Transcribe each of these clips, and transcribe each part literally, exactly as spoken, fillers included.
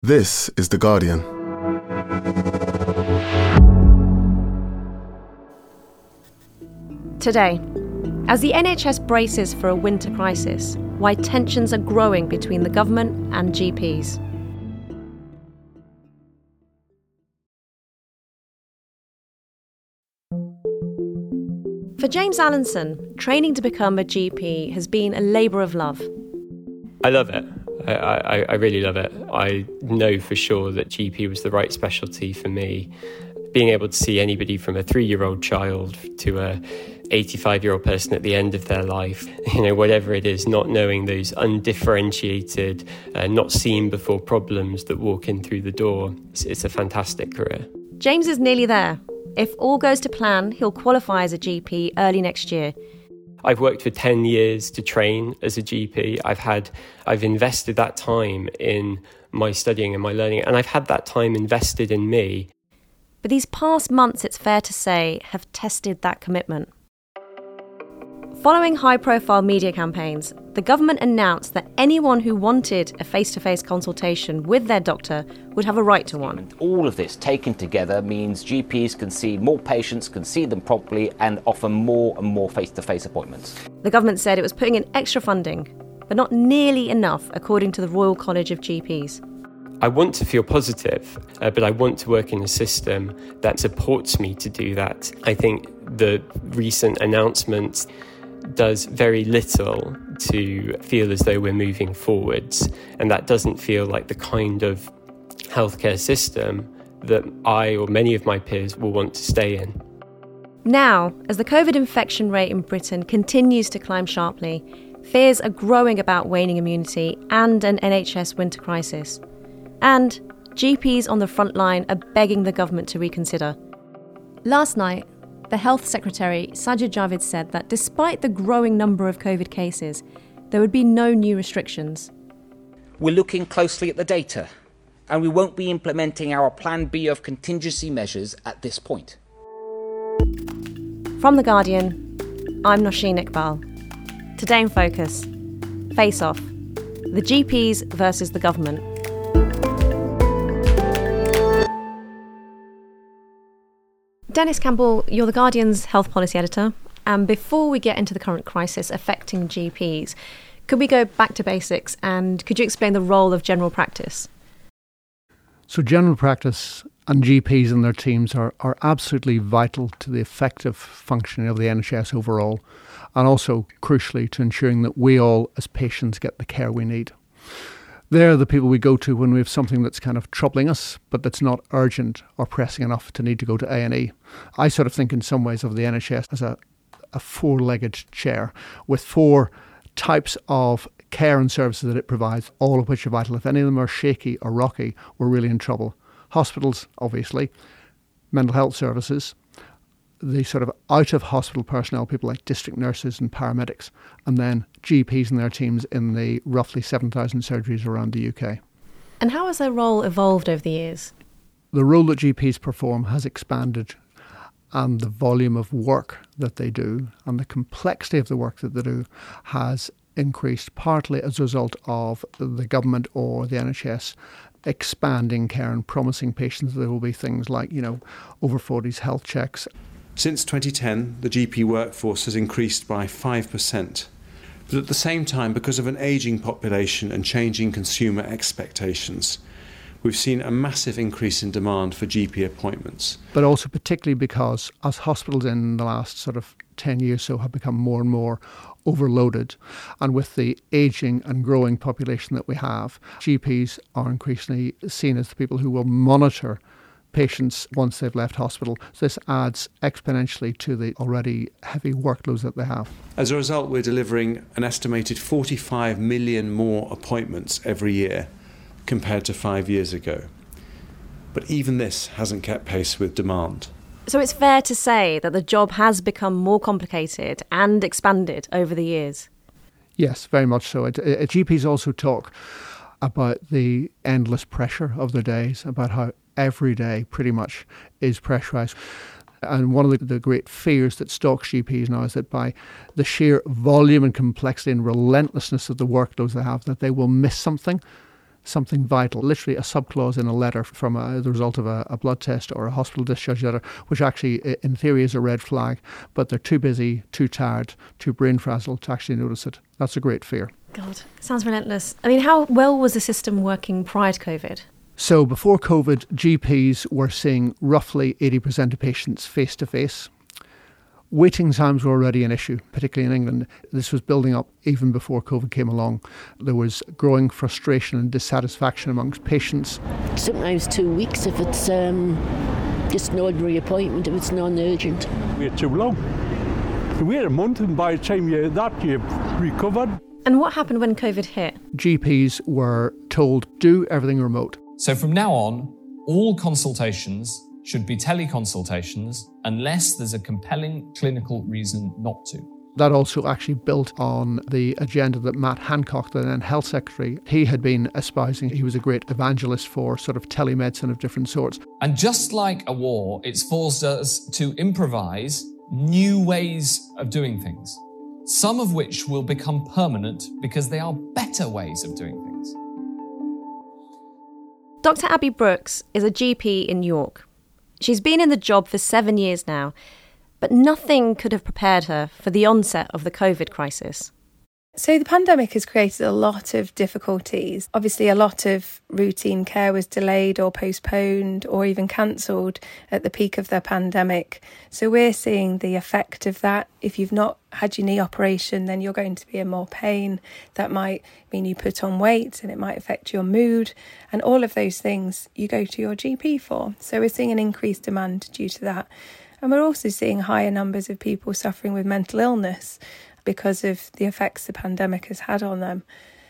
This is The Guardian. Today, as the N H S braces for a winter crisis, why tensions are growing between the government and G Ps. For James Allinson, training to become a G P has been a labour of love. I love it. I, I, I really love it. I know for sure that G P was the right specialty for me. Being able to see anybody from a three-year-old child to a eighty-five-year-old person at the end of their life, you know, whatever it is, not knowing those undifferentiated, uh, not seen before problems that walk in through the door, it's, it's a fantastic career. James is nearly there. If all goes to plan, he'll qualify as a G P early next year. I've worked for ten years to train as a G P. I've had, I've invested that time in my studying and my learning, and I've had that time invested in me. But these past months, it's fair to say, have tested that commitment. Following high-profile media campaigns, the government announced that anyone who wanted a face-to-face consultation with their doctor would have a right to one. All of this taken together means G Ps can see more patients, can see them promptly, and offer more and more face-to-face appointments. The government said it was putting in extra funding, but not nearly enough, according to the Royal College of G Ps. I want to feel positive, uh, but I want to work in a system that supports me to do that. I think the recent announcement does very little to feel as though we're moving forwards, and that doesn't feel like the kind of healthcare system that I or many of my peers will want to stay in. Now, as the COVID infection rate in Britain continues to climb sharply, fears are growing about waning immunity and an N H S winter crisis. And G Ps on the front line are begging the government to reconsider. Last night, the Health Secretary, Sajid Javid, said that despite the growing number of COVID cases, there would be no new restrictions. We're looking closely at the data, and we won't be implementing our Plan B of contingency measures at this point. From The Guardian, I'm Nosheen Iqbal. Today in Focus, Face Off, the G Ps versus the government. Dennis Campbell, you're The Guardian's health policy editor. And before we get into the current crisis affecting G Ps, could we go back to basics and could you explain the role of general practice? So general practice and G Ps and their teams are, are absolutely vital to the effective functioning of the N H S overall, and also crucially to ensuring that we all as patients get the care we need. They're the people we go to when we have something that's kind of troubling us, but that's not urgent or pressing enough to need to go to A and E. I sort of think in some ways of the N H S as a, a four-legged chair with four types of care and services that it provides, all of which are vital. If any of them are shaky or rocky, we're really in trouble. Hospitals, obviously, mental health services, the sort of out-of-hospital personnel, people like district nurses and paramedics, and then G Ps and their teams in the roughly seven thousand surgeries around the U K. And how has their role evolved over the years? The role that G Ps perform has expanded, and the volume of work that they do and the complexity of the work that they do has increased, partly as a result of the government or the N H S expanding care and promising patients that there will be things like, you know, over forties health checks. Since twenty ten, the G P workforce has increased by five percent. But at the same time, because of an ageing population and changing consumer expectations, we've seen a massive increase in demand for G P appointments. But also particularly because as hospitals in the last sort of ten years or so have become more and more overloaded, and with the ageing and growing population that we have, G Ps are increasingly seen as the people who will monitor patients once they've left hospital. So this adds exponentially to the already heavy workloads that they have. As a result, we're delivering an estimated forty-five million more appointments every year compared to five years ago. But even this hasn't kept pace with demand. So it's fair to say that the job has become more complicated and expanded over the years? Yes, very much so. It, it, G Ps also talk about the endless pressure of their days, about how every day pretty much is pressurised. And one of the, the great fears that stalks G Ps now is that by the sheer volume and complexity and relentlessness of the workloads they have, that they will miss something, something vital, literally a subclause in a letter from a, the result of a, a blood test or a hospital discharge letter, which actually in theory is a red flag, but they're too busy, too tired, too brain frazzled to actually notice it. That's a great fear. God, sounds relentless. I mean, how well was the system working prior to COVID? So before COVID, G Ps were seeing roughly eighty percent of patients face-to-face. Waiting times were already an issue, particularly in England. This was building up even before COVID came along. There was growing frustration and dissatisfaction amongst patients. Sometimes two weeks if it's um, just an ordinary appointment, if it's non-urgent. Wait too long. You wait a month and by the time you that you've recovered. And what happened when COVID hit? G Ps were told, do everything remote. So from now on, all consultations should be teleconsultations unless there's a compelling clinical reason not to. That also actually built on the agenda that Matt Hancock, the then Health Secretary, he had been espousing. He was a great evangelist for sort of telemedicine of different sorts. And just like a war, it's forced us to improvise new ways of doing things, some of which will become permanent because they are better ways of doing things. Doctor Abby Brooks is a G P in York. She's been in the job for seven years now, but nothing could have prepared her for the onset of the COVID crisis. So the pandemic has created a lot of difficulties. Obviously, a lot of routine care was delayed or postponed or even cancelled at the peak of the pandemic. So we're seeing the effect of that. If you've not had your knee operation, then you're going to be in more pain. That might mean you put on weight and it might affect your mood. And all of those things you go to your G P for. So we're seeing an increased demand due to that. And we're also seeing higher numbers of people suffering with mental illness because of the effects the pandemic has had on them.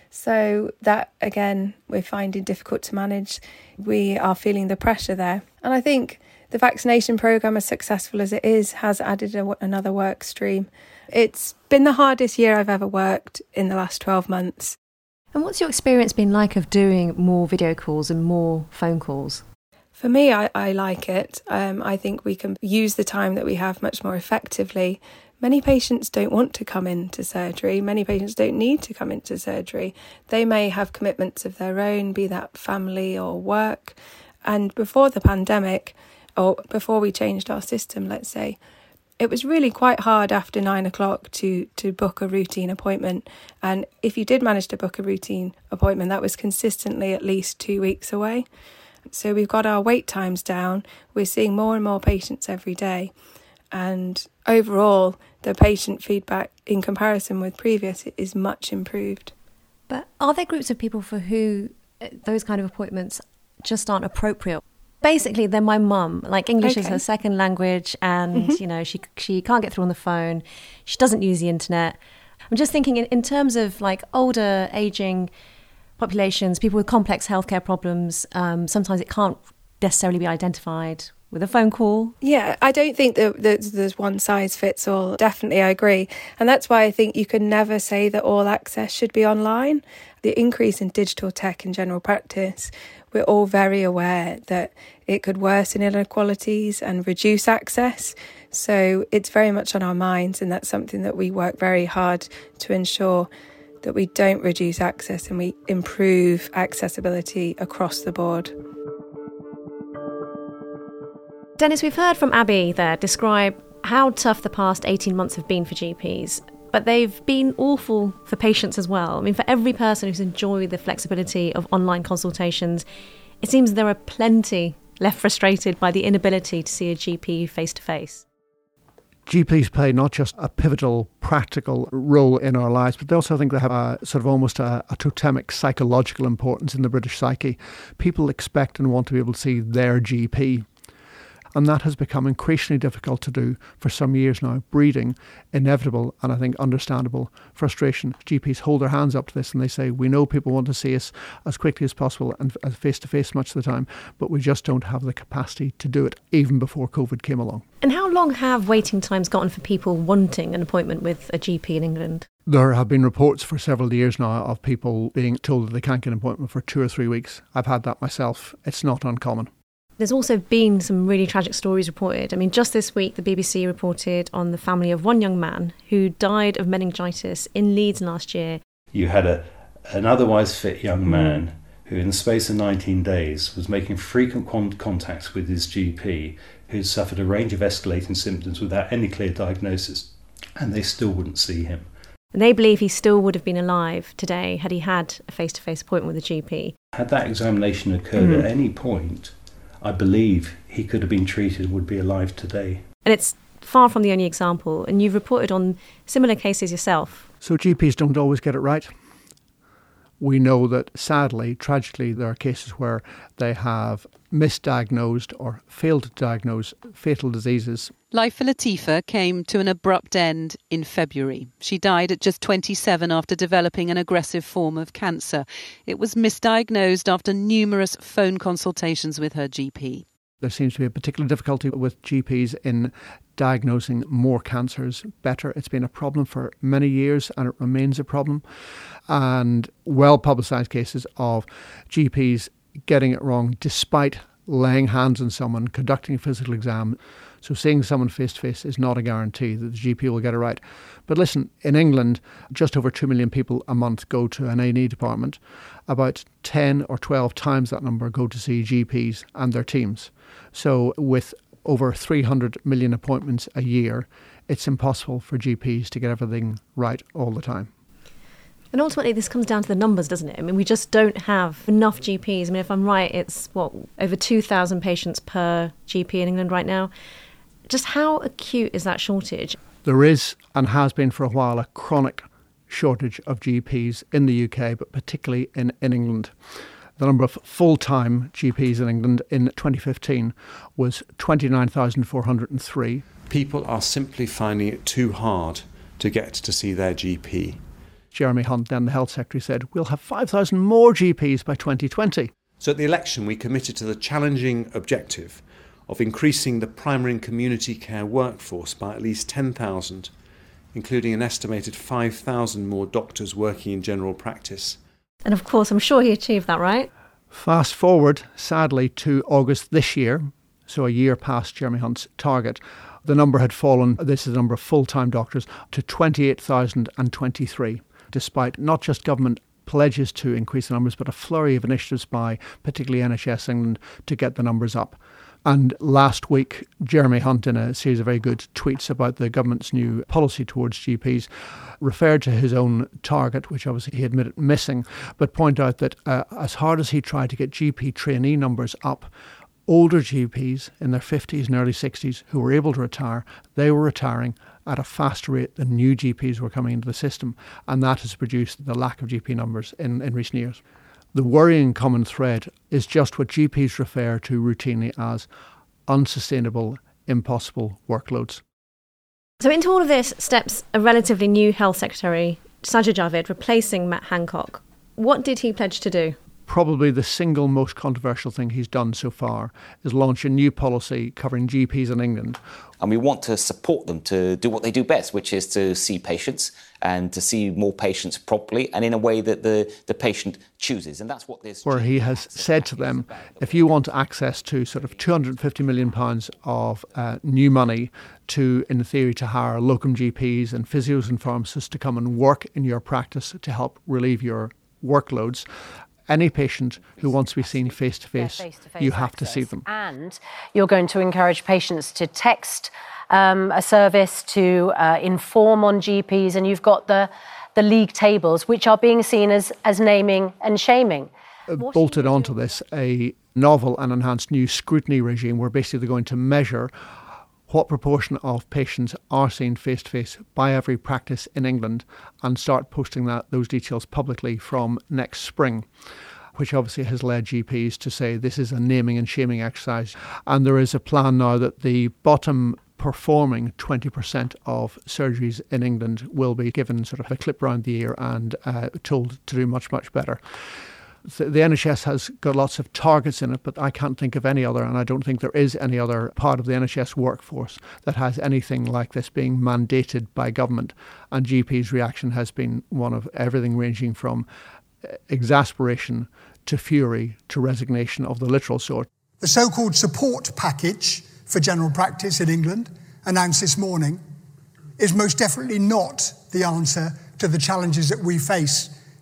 So that, again, we're finding difficult to manage. We are feeling the pressure there. And I think the vaccination programme, as successful as it is, has added a, another work stream. It's been the hardest year I've ever worked in the last twelve months. And what's your experience been like of doing more video calls and more phone calls? For me, I, I like it. Um, I think we can use the time that we have much more effectively. Many patients don't want to come into surgery. Many patients don't need to come into surgery. They may have commitments of their own, be that family or work. And before the pandemic, or before we changed our system, let's say, it was really quite hard after nine o'clock to, to book a routine appointment. And if you did manage to book a routine appointment, that was consistently at least two weeks away. So we've got our wait times down. We're seeing more and more patients every day. And overall, the patient feedback in comparison with previous is much improved. But are there groups of people for who those kind of appointments just aren't appropriate? Basically, they're my mum. Like, English okay. is her second language, and mm-hmm. you know she she can't get through on the phone. She doesn't use the internet. I'm just thinking in, in terms of like older, aging populations, people with complex healthcare problems. Um, sometimes it can't necessarily be identified with a phone call. Yeah, I don't think that there's one size fits all. Definitely, I agree. And that's why I think you can never say that all access should be online. The increase in digital tech in general practice, we're all very aware that it could worsen inequalities and reduce access. So it's very much on our minds, and that's something that we work very hard to ensure that we don't reduce access and we improve accessibility across the board. Dennis, we've heard from Abby there describe how tough the past eighteen months have been for G Ps, but they've been awful for patients as well. I mean, for every person who's enjoyed the flexibility of online consultations, it seems there are plenty left frustrated by the inability to see a G P face-to-face. G Ps play not just a pivotal practical role in our lives, but they also, I think, they have a sort of almost a, a totemic psychological importance in the British psyche. People expect and want to be able to see their G P. And that has become increasingly difficult to do for some years now, breeding inevitable and I think understandable frustration. G Ps hold their hands up to this and they say, we know people want to see us as quickly as possible and face-to-face much of the time, but we just don't have the capacity to do it, even before COVID came along. And how long have waiting times gotten for people wanting an appointment with a G P in England? There have been reports for several years now of people being told that they can't get an appointment for two or three weeks. I've had that myself. It's not uncommon. There's also been some really tragic stories reported. I mean, just this week, the B B C reported on the family of one young man who died of meningitis in Leeds last year. You had a an otherwise fit young man who in the space of nineteen days was making frequent con- contacts with his G P, who suffered a range of escalating symptoms without any clear diagnosis, and they still wouldn't see him. And they believe he still would have been alive today had he had a face-to-face appointment with a G P. Had that examination occurred mm. at any point, I believe he could have been treated and would be alive today. And it's far from the only example, and you've reported on similar cases yourself. So G Ps don't always get it right. We know that, sadly, tragically, there are cases where they have misdiagnosed or failed to diagnose fatal diseases. Life for Latifa came to an abrupt end in February. She died at just twenty-seven after developing an aggressive form of cancer. It was misdiagnosed after numerous phone consultations with her G P. There seems to be a particular difficulty with G Ps in diagnosing more cancers better. It's been a problem for many years and it remains a problem. And well-publicised cases of G Ps getting it wrong despite laying hands on someone, conducting a physical exam. So seeing someone face-to-face is not a guarantee that the G P will get it right. But listen, in England, just over two million people a month go to an A and E department. About ten or twelve times that number go to see G Ps and their teams. So with over three hundred million appointments a year, it's impossible for G Ps to get everything right all the time. And ultimately, this comes down to the numbers, doesn't it? I mean, we just don't have enough G Ps. I mean, if I'm right, it's, what, over two thousand patients per G P in England right now. Just how acute is that shortage? There is, and has been for a while, a chronic shortage of G Ps in the U K, but particularly in, in England. The number of full-time G Ps in England in twenty fifteen was twenty-nine thousand four hundred three. People are simply finding it too hard to get to see their G P. Jeremy Hunt, then the Health Secretary, said, we'll have five thousand more G Ps by twenty twenty. So at the election, we committed to the challenging objective of increasing the primary and community care workforce by at least ten thousand, including an estimated five thousand more doctors working in general practice. And of course, I'm sure he achieved that, right? Fast forward, sadly, to August this year, so a year past Jeremy Hunt's target, the number had fallen, this is the number of full-time doctors, to twenty-eight thousand twenty-three, despite not just government pledges to increase the numbers, but a flurry of initiatives by particularly N H S England to get the numbers up. And last week, Jeremy Hunt, in a series of very good tweets about the government's new policy towards G Ps, referred to his own target, which obviously he admitted missing, but point out that uh, as hard as he tried to get G P trainee numbers up, older G Ps in their fifties and early sixties who were able to retire, they were retiring at a faster rate than new G Ps were coming into the system, and that has produced the lack of G P numbers in, in recent years. The worrying common thread is just what G Ps refer to routinely as unsustainable, impossible workloads. So into all of this steps a relatively new Health Secretary, Sajid Javid, replacing Matt Hancock. What did he pledge to do? Probably the single most controversial thing he's done so far is launch a new policy covering G Ps in England. And we want to support them to do what they do best, which is to see patients and to see more patients properly and in a way that the, the patient chooses. And that's what this... Where he has said to them, if you want access to sort of two hundred fifty million pounds of uh, new money to, in theory, to hire locum G Ps and physios and pharmacists to come and work in your practice to help relieve your workloads, any patient who wants to be seen face-to-face, you have to see them. And you're going to encourage patients to text um, a service to uh, inform on G Ps, and you've got the, the league tables, which are being seen as, as naming and shaming. Uh, bolted onto this, a novel and enhanced new scrutiny regime where basically they're going to measure what proportion of patients are seen face-to-face by every practice in England and start posting that those details publicly from next spring, which obviously has led G Ps to say this is a naming and shaming exercise. And there is a plan now that the bottom performing twenty percent of surgeries in England will be given sort of a clip round the ear and uh, told to do much, much better. The N H S has got lots of targets in it, but I can't think of any other, and I don't think there is any other part of the N H S workforce that has anything like this being mandated by government. And G P's reaction has been one of everything ranging from exasperation to fury to resignation of the literal sort. The so-called support package for general practice in England, announced this morning, is most definitely not the answer to the challenges that we face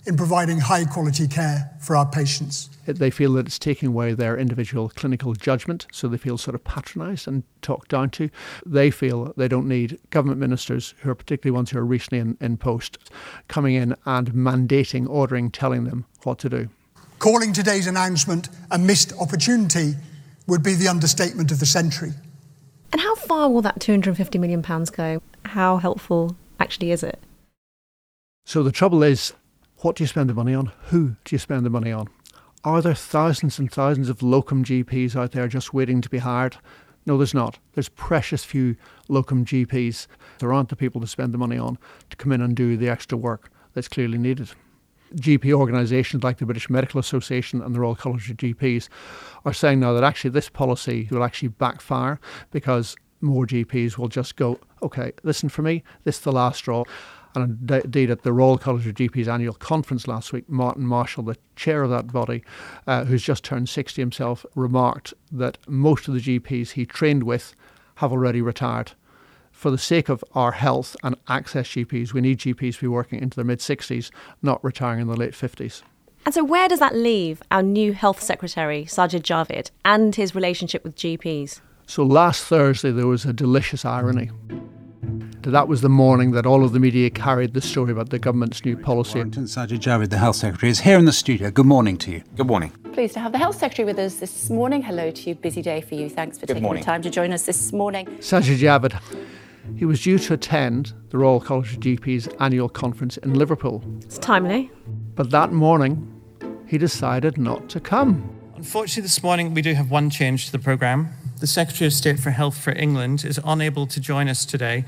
in providing high quality care for our patients. They feel that it's taking away their individual clinical judgment, so they feel sort of patronised and talked down to. They feel they don't need government ministers, who are particularly ones who are recently in, in post, coming in and mandating, ordering, telling them what to do. Calling today's announcement a missed opportunity would be the understatement of the century. And how far will that two hundred fifty million pounds go? How helpful actually is it? So the trouble is, what do you spend the money on? Who do you spend the money on? Are there thousands and thousands of locum G Ps out there just waiting to be hired? No, there's not. There's precious few locum G Ps. There aren't the people to spend the money on to come in and do the extra work that's clearly needed. G P organisations like the British Medical Association and the Royal College of G Ps are saying now that actually this policy will actually backfire, because more G Ps will just go, OK, listen, for me, this is the last straw. And indeed, at the Royal College of G Ps annual conference last week, Martin Marshall, the chair of that body, uh, who's just turned sixty himself, remarked that most of the G Ps he trained with have already retired. For the sake of our health and access G Ps, we need G Ps to be working into their mid-sixties, not retiring in their late fifties. And so where does that leave our new Health Secretary, Sajid Javid, and his relationship with G Ps? So last Thursday, there was a delicious irony. That was the morning that all of the media carried the story about the government's new policy. Warrington, Sajid Javid, the Health Secretary, is here in the studio. Good morning to you. Good morning. Pleased to have the Health Secretary with us this morning. Hello to you. Busy day for you. Thanks for Good taking morning. the time to join us this morning. Sajid Javid, he was due to attend the Royal College of G Ps annual conference in Liverpool. It's timely. But that morning, he decided not to come. Unfortunately, this morning we do have one change to the programme. The Secretary of State for Health for England is unable to join us today.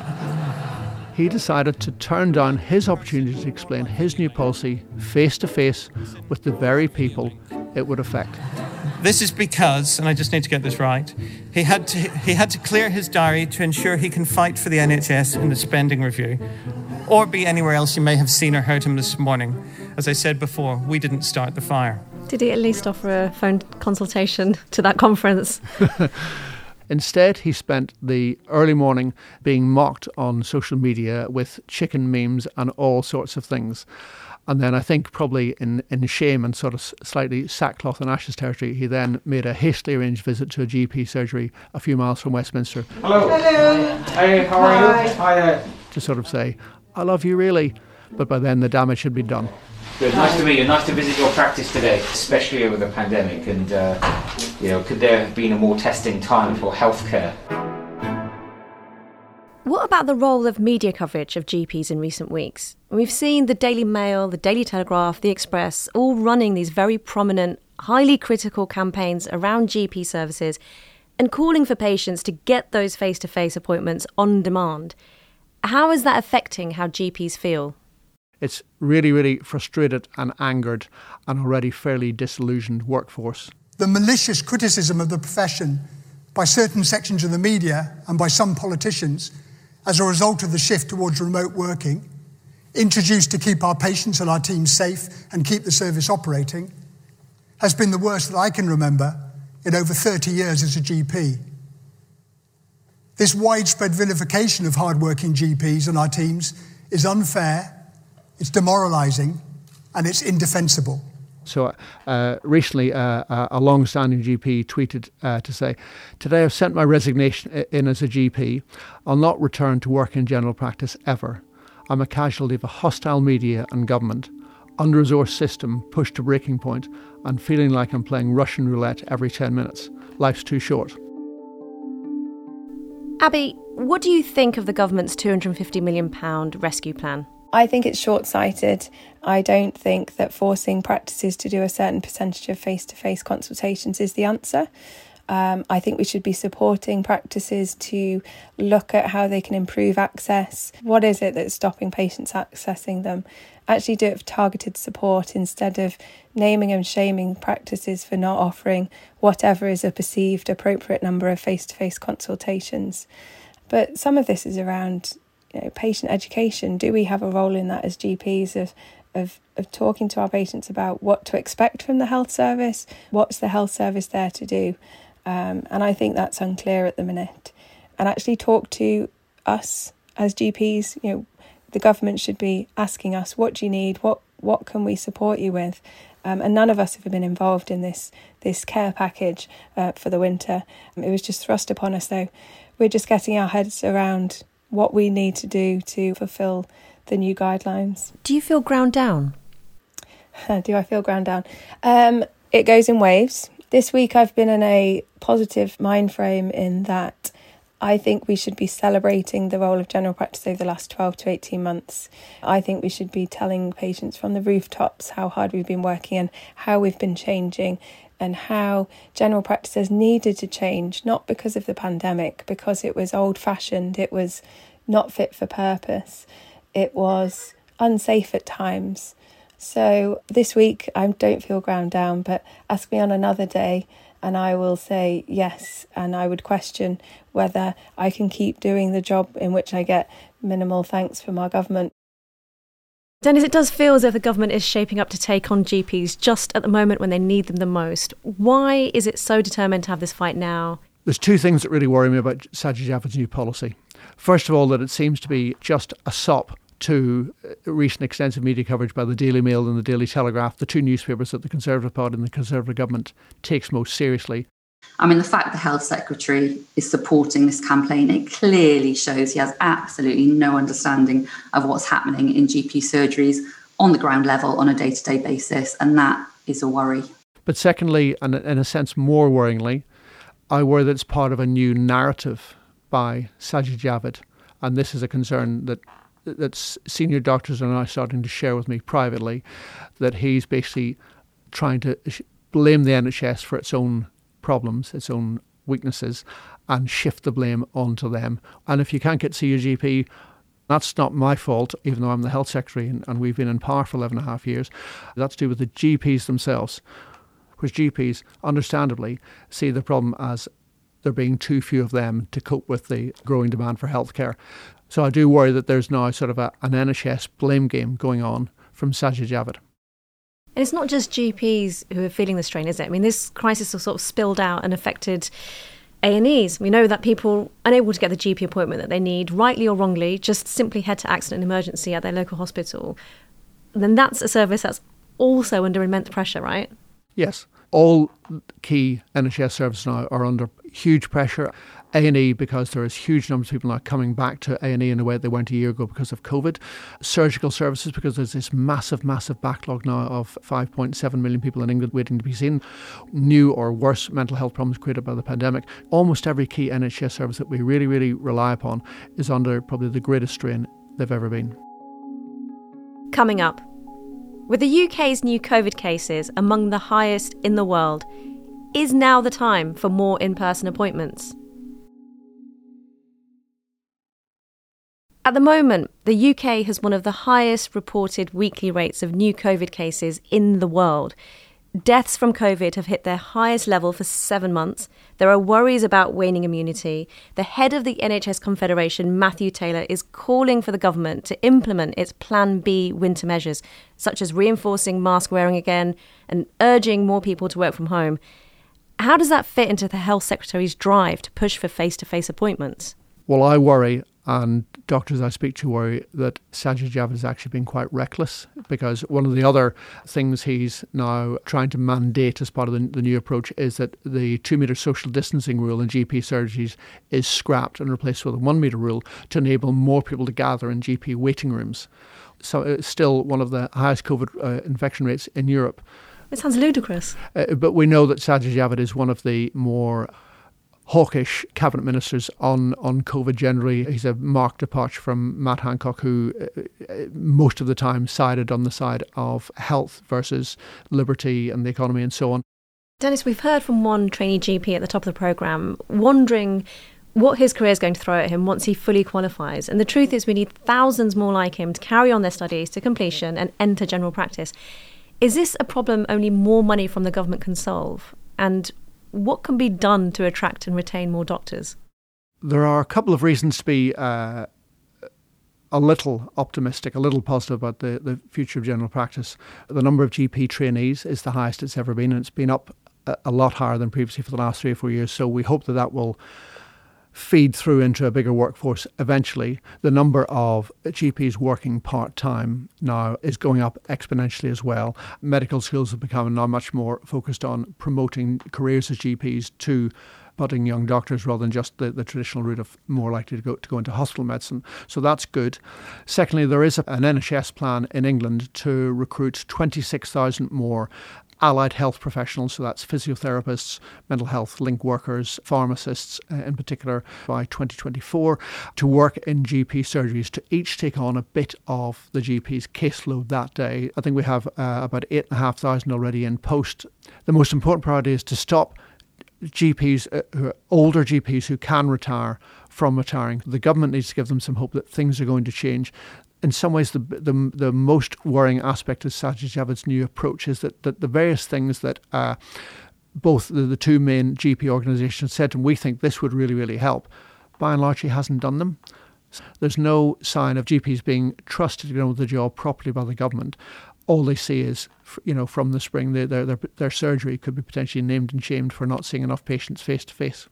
He decided to turn down his opportunity to explain his new policy face to face with the very people it would affect. This is because, and I just need to get this right, he had to he had to clear his diary to ensure he can fight for the N H S in the spending review, or be anywhere else you may have seen or heard him this morning. As I said before, we didn't start the fire. Did he at least offer a phone consultation to that conference? Instead, he spent the early morning being mocked on social media with chicken memes and all sorts of things. And then I think probably in, in shame and sort of slightly sackcloth and ashes territory, he then made a hastily arranged visit to a G P surgery a few miles from Westminster. Hello. Hello. Hey, how are Hi. you? Hi there. To sort of say, I love you really. But by then the damage had been done. Good. Nice to meet you. Nice to visit your practice today, especially over the pandemic. And, uh, you know, could there have been a more testing time for healthcare? What about the role of media coverage of G Ps in recent weeks? We've seen the Daily Mail, the Daily Telegraph, the Express, all running these very prominent, highly critical campaigns around G P services and calling for patients to get those face-to-face appointments on demand. How is that affecting how G Ps feel? It's really, really frustrated and angered an already fairly disillusioned workforce. The malicious criticism of the profession by certain sections of the media and by some politicians as a result of the shift towards remote working, introduced to keep our patients and our teams safe and keep the service operating, has been the worst that I can remember in over thirty years as a G P. This widespread vilification of hard-working G Ps and our teams is unfair, it's demoralising, and it's indefensible. So uh, recently, uh, a long-standing G P tweeted uh, to say, "Today I've sent my resignation in as a G P. I'll not return to work in general practice ever. I'm a casualty of a hostile media and government, under-resourced system pushed to breaking point, and feeling like I'm playing Russian roulette every ten minutes. Life's too short." Abby, what do you think of the government's two hundred fifty million pounds rescue plan? I think it's short-sighted. I don't think that forcing practices to do a certain percentage of face-to-face consultations is the answer. Um, I think we should be supporting practices to look at how they can improve access. What is it that's stopping patients accessing them? Actually do it with targeted support instead of naming and shaming practices for not offering whatever is a perceived appropriate number of face-to-face consultations. But some of this is around, you know, patient education. Do we have a role in that as G Ps of, of, of talking to our patients about what to expect from the health service? What's the health service there to do? Um, and I think that's unclear at the minute. And actually talk to us as G Ps. You know, the government should be asking us, what do you need? What what can we support you with? Um, and none of us have been involved in this this care package uh, for the winter. It was just thrust upon us, though. We're just getting our heads around what we need to do to fulfil the new guidelines. Do you feel ground down? Do I feel ground down? Um, it goes in waves. This week I've been in a positive mind frame in that I think we should be celebrating the role of general practice over the last twelve to eighteen months. I think we should be telling patients from the rooftops how hard we've been working and how we've been changing and how general practice has needed to change, not because of the pandemic, because it was old-fashioned, it was not fit for purpose, it was unsafe at times. So this week I don't feel ground down, but ask me on another day and I will say yes, and I would question whether I can keep doing the job in which I get minimal thanks from our government. Dennis, it does feel as if the government is shaping up to take on G Ps just at the moment when they need them the most. Why is it so determined to have this fight now? There's two things that really worry me about Sajid Javid's new policy. First of all, that it seems to be just a sop to recent extensive media coverage by the Daily Mail and the Daily Telegraph, the two newspapers that the Conservative Party and the Conservative government takes most seriously. I mean, the fact the Health Secretary is supporting this campaign, it clearly shows he has absolutely no understanding of what's happening in G P surgeries on the ground level on a day-to-day basis, and that is a worry. But secondly, and in a sense more worryingly, I worry that it's part of a new narrative by Sajid Javid, and this is a concern that that senior doctors are now starting to share with me privately, that he's basically trying to blame the N H S for its own problems, its own weaknesses, and shift the blame onto them. And if you can't get to see your G P, that's not my fault, even though I'm the health secretary and, and we've been in power for eleven and a half years. That's to do with the G Ps themselves, which G Ps, understandably, see the problem as there being too few of them to cope with the growing demand for healthcare. So I do worry that there's now sort of a, an N H S blame game going on from Sajid Javid. And it's not just G Ps who are feeling the strain, is it? I mean, this crisis has sort of spilled out and affected A and Es. We know that people unable to get the G P appointment that they need, rightly or wrongly, just simply head to accident and emergency at their local hospital. And then that's a service that's also under immense pressure, right? Yes. All key N H S services now are under huge pressure. A and E, because there is huge numbers of people now coming back to A and E in a way they weren't a year ago because of COVID. Surgical services, because there's this massive, massive backlog now of five point seven million people in England waiting to be seen. New or worse mental health problems created by the pandemic. Almost every key N H S service that we really, really rely upon is under probably the greatest strain they've ever been. Coming up, with the U K's new COVID cases among the highest in the world, is now the time for more in-person appointments? At the moment, the U K has one of the highest reported weekly rates of new COVID cases in the world. Deaths from COVID have hit their highest level for seven months. There are worries about waning immunity. The head of the N H S Confederation, Matthew Taylor, is calling for the government to implement its Plan B winter measures, such as reinforcing mask wearing again and urging more people to work from home. How does that fit into the Health Secretary's drive to push for face-to-face appointments? Well, I worry, and doctors I speak to worry, that Sajid Javid has actually been quite reckless, because one of the other things he's now trying to mandate as part of the, the new approach is that the two-metre social distancing rule in G P surgeries is scrapped and replaced with a one-metre rule to enable more people to gather in G P waiting rooms. So it's still one of the highest COVID uh, infection rates in Europe. It sounds ludicrous. Uh, but we know that Sajid Javid is one of the more hawkish cabinet ministers on, on COVID generally. He's a marked departure from Matt Hancock, who uh, most of the time sided on the side of health versus liberty and the economy and so on. Dennis, we've heard from one trainee G P at the top of the programme wondering what his career is going to throw at him once he fully qualifies. And the truth is we need thousands more like him to carry on their studies to completion and enter general practice. Is this a problem only more money from the government can solve? And what can be done to attract and retain more doctors? There are a couple of reasons to be uh, a little optimistic, a little positive about the, the future of general practice. The number of G P trainees is the highest it's ever been, and it's been up a, a lot higher than previously for the last three or four years. So we hope that that will feed through into a bigger workforce eventually. The number of G Ps working part-time now is going up exponentially as well. Medical schools have become now much more focused on promoting careers as G Ps to budding young doctors rather than just the, the traditional route of more likely to go to go into hospital medicine. So that's good. Secondly, there is an N H S plan in England to recruit twenty-six thousand more allied health professionals, so that's physiotherapists, mental health link workers, pharmacists uh, in particular, by twenty twenty-four, to work in G P surgeries, to each take on a bit of the G P's caseload that day. I think we have uh, about eight thousand five hundred already in post. The most important priority is to stop G Ps, uh, who are older G Ps who can retire, from retiring. The government needs to give them some hope that things are going to change. In some ways, the the, the most worrying aspect of Sajid Javid's new approach is that, that the various things that uh, both the, the two main G P organisations said to him, we think this would really, really help, by and large he hasn't done them. There's no sign of G Ps being trusted to get on with the job properly by the government. All they see is, you know, from the spring, their, their, their, their surgery could be potentially named and shamed for not seeing enough patients face to face.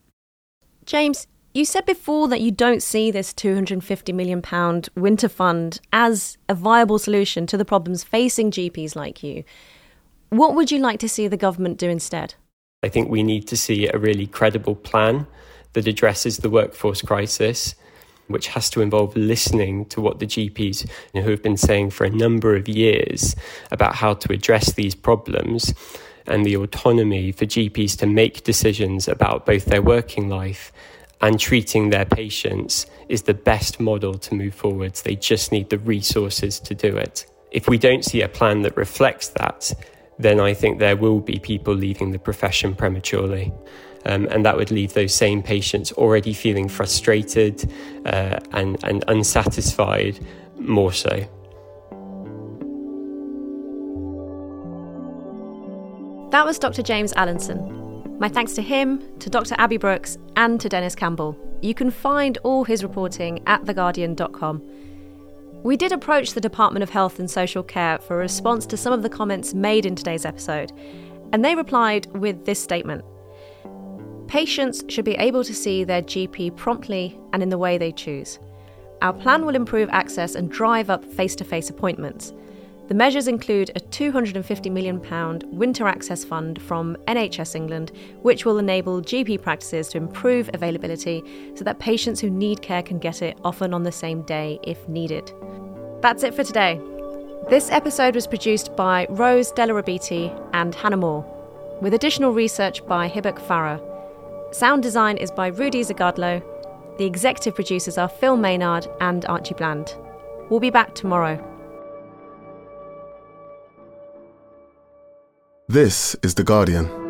James, you said before that you don't see this two hundred fifty million pounds winter fund as a viable solution to the problems facing G Ps like you. What would you like to see the government do instead? I think we need to see a really credible plan that addresses the workforce crisis, which has to involve listening to what the G Ps, you know, who have been saying for a number of years about how to address these problems, and the autonomy for G Ps to make decisions about both their working life and treating their patients is the best model to move forwards. They just need the resources to do it. If we don't see a plan that reflects that, then I think there will be people leaving the profession prematurely. Um, and that would leave those same patients already feeling frustrated uh, and, and unsatisfied more so. That was Doctor James Allinson. My thanks to him, to Doctor Abby Brooks, and to Dennis Campbell. You can find all his reporting at the guardian dot com. We did approach the Department of Health and Social Care for a response to some of the comments made in today's episode, and they replied with this statement. Patients should be able to see their G P promptly and in the way they choose. Our plan will improve access and drive up face-to-face appointments. The measures include a two hundred fifty million pounds winter access fund from N H S England, which will enable G P practices to improve availability so that patients who need care can get it often on the same day if needed. That's it for today. This episode was produced by Rose Delarabiti and Hannah Moore, with additional research by Hibak Farah. Sound design is by Rudy Zagadlo. The executive producers are Phil Maynard and Archie Bland. We'll be back tomorrow. This is The Guardian.